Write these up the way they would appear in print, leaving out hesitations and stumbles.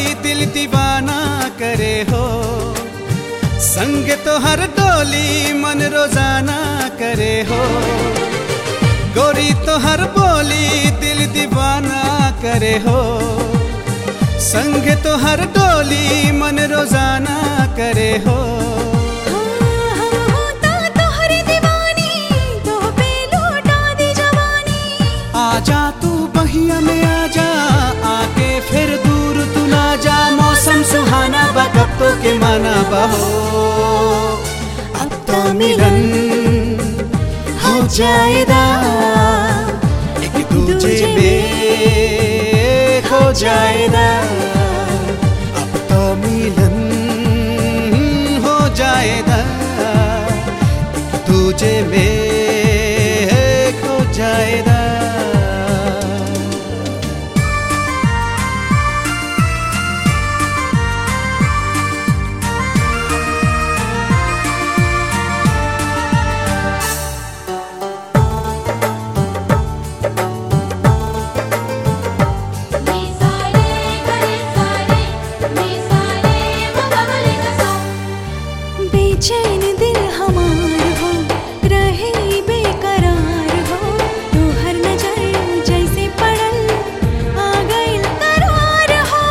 दिल दीवाना करे हो, संग तो हर डोली मन रोजाना करे हो। गोरी तो हर बोली दिल दीवाना करे हो, संग तो हर डोली मन रोजाना करे हो। आजा तू बहिया में आजा, आके फिर दूर तू ना जा। मौसम सुहाना वक्तों के माना बहो, अब तो मिलन हो जाएगा, एक दूजे में खो जाएगा। अब तो मिलन हो जाएगा, एक दूजे में खो जाएगा। बेचैन दिल हमार हो, रहे बेकरार हो, तू हर नजर जैसे पड़ल आ गइल करार हो।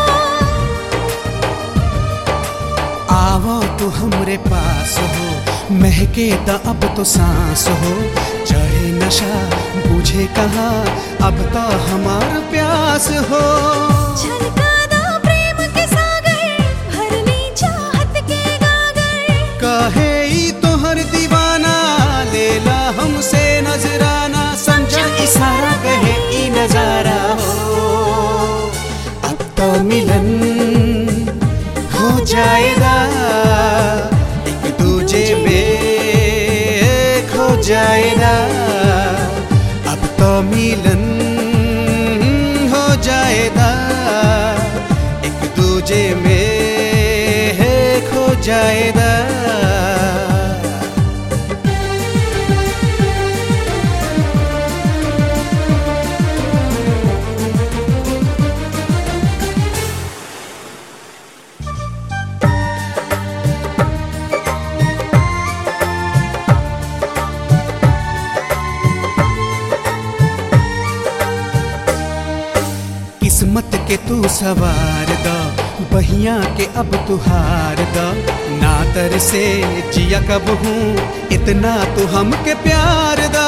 आवो तू हमरे पास हो, महके ता अब तो सांस हो। चढ़े नशा बुझे कहाँ, अब तो हमार प्यास हो। कहे ई तोहर दीवाना, लेला हमसे नजराना। समझा इशारा कहे ई नजारा हो, अब तो मिलन हो जाएगा, एक दूजे में खो जाएगा। अब तो मिलन हो जाएगा, एक दूजे में खो जाएगा। किस्मत के तू सवार दा, बहिया के अब तू हार दा। ना तर से जिया कब हूँ, इतना तू हमके प्यार दा।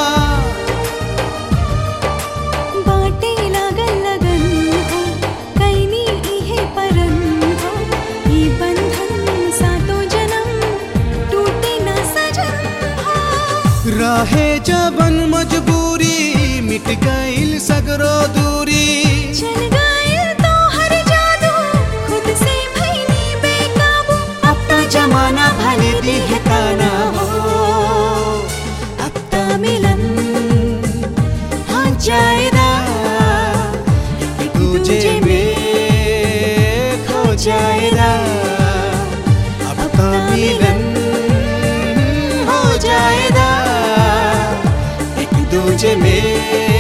बाटे लागल लगन हो, कैनी इहे परन हो, ई बंधन सातो जन्म टूटे ना सजन हो। रहे जबन मजबूरी, मिट गइल सगरो दूरी। चल गइल तो हर जादू, खुद से भइनी बेकाबू। अब तो जमाना भले दी है ताना हो, अब तो मिलन हो जाएगा, एक दूजे में खो जाएगा। अब तो मिलन हो जाएगा, एक दूजे में